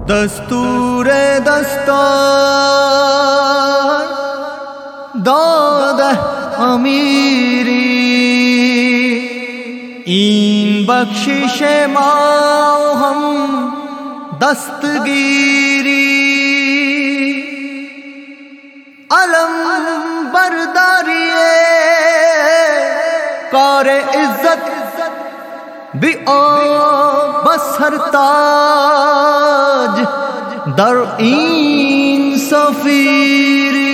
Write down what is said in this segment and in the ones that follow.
दस्तूरे दस्तार दाद अमीरी इन बख्शिशे माओ हम दस्तगीरी अलम बरदारिए कारे इज्जत भी बसरताज दर इन सफीरी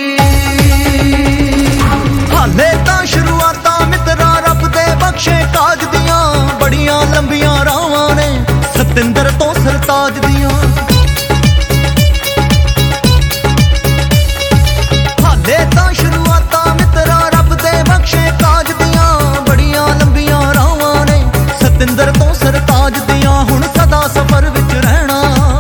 हाले तां शुरुआतां मित्रा रब दे बख्शे ताज दियां बड़ियां लंबियां रावां ने सतिंदर तो सरताज दियां हाले तां शुरुआतां मित्रा रब दे बख्शे ताज दियां बड़ियां लंबियां रावां ने सतिंदर तो सरताज दियां हुण सदा सफर विच रहना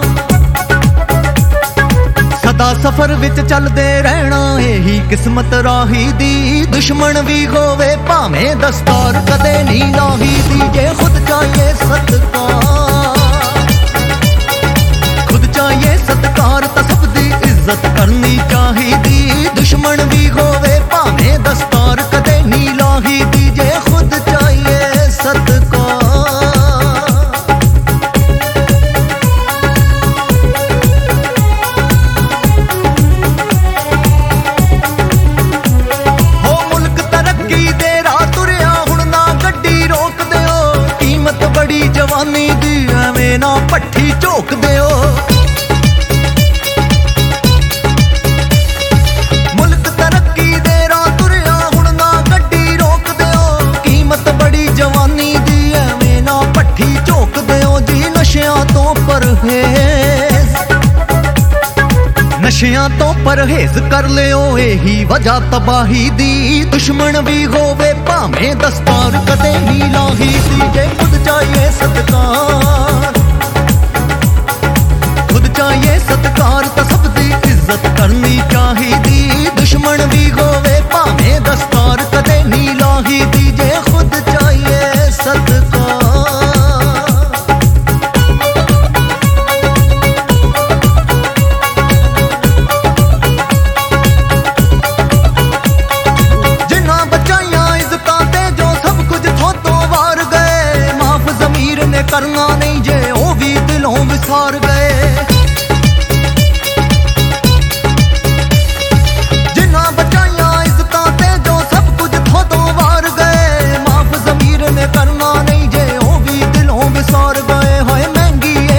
सदा सफर विच चलदे रहना यही किस्मत राही दी दुश्मन भी होवे भावें दस्तार कदे नहीं लाही दी जे खुद चाहिए सत्कार खुद चाहिए सत्कार तां सब दी इज्जत करनी चाहिदी दुश्मन भी होवे भावें दस्तार कदे नहीं लाही दी जे खुद चाहिए सत्कार जवानी दी एवें ना पट्ठी झोक दियो मुल्क तरक्की दे राह तुरिया हुण ना गड्डी रोक दियो कीमत बड़ी जवानी दी एवें ना पट्ठी झोक दियो जी नशियां तो परहेज नशियां तो परहेज कर लियो यही वजह तबाही दी दुश्मन भी होवे भावें दस्तार कदे नहीं लाही दी जे खुद चाहिए सत्कार खुद चाहिए सत्कार तां सब दी इज्जत करनी चाहिदी दुश्मन भी होवे भावें दस्तार कदे नहीं लाही दी जे खुद चाहिए सत्कार करना नहीं जे ओ भी दिलों विसार गए जिन्ना बचाइया इज्जतां ते जो सब कुछ थोड़ों वार गए माफ ज़मीर ने करना नहीं जे ओ भी दिलों विसार गए हाय महंगी ये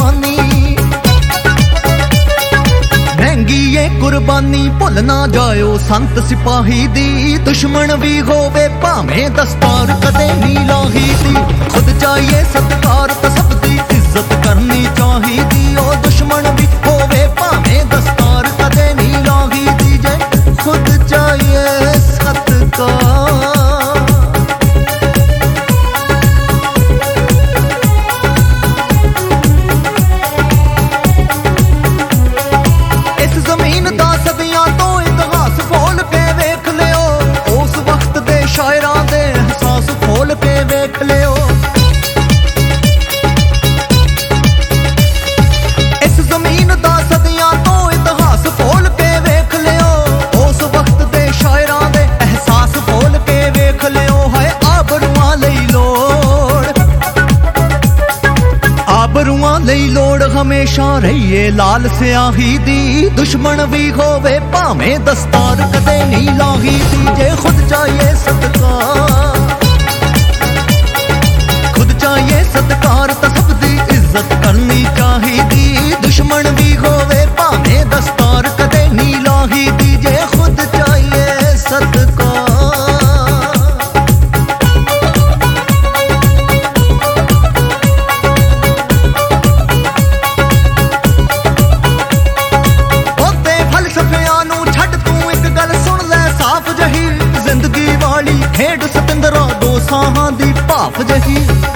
कुर्बानी भुल ना जायो संत सिपाही दी दुश्मन भी होवे भावें दस्तार कदे नहीं लाही दी खुद चाहिए सत्कार तां सब दी इज्जत करनी चाहिदी ओ दुश्मन भी होवे भावें दस्तार कदे नहीं लाही दी जे खुद चाहिए सत्कार इस जमीन दा सदियां तो इतिहास खोल के वेख लियो उस वक्त दे शायरां दे एहसास खोल के वेख लियो इस जमीन दा सदियां तो इतिहास खोल के वेख लियो उस वक्त दे शायरां दे एहसास खोल के वेख लियो है आबरूआं लई लोड़ आबरूआं लई लोड़ हमेशा रहिए लाल स्याही दी दुश्मन भी होवे भावें दस्तार कदे नहीं लाही दी जे खुद चाहिए सत्कार खुद चाहिए सत्कार तां सब दी इज्जत करनी चाहिदी दुश्मन भी होवे भावें दस्तार कदे नहीं लाही दी जे खुद चाहिए सत्कार खेड सतिंदरा दो साहां दी भाफ जही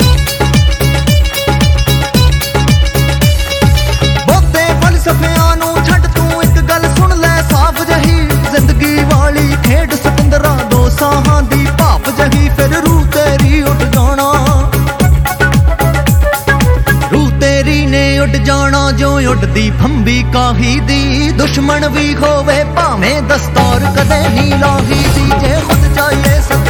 बहुते फलसफियां नूं छड्ड तू एक गल सुन लै साफ जही जिंदगी वाली खेड सतिंदरा दो साहां दी भाफ जही फिर रूह तेरी उठ जाना रूह तेरी ने उठ जाना जो उड़दी फंबी काही दी, दुश्मन भी होवे भावें दस्तार कदे नी लाही दी। जे खुद चाहिए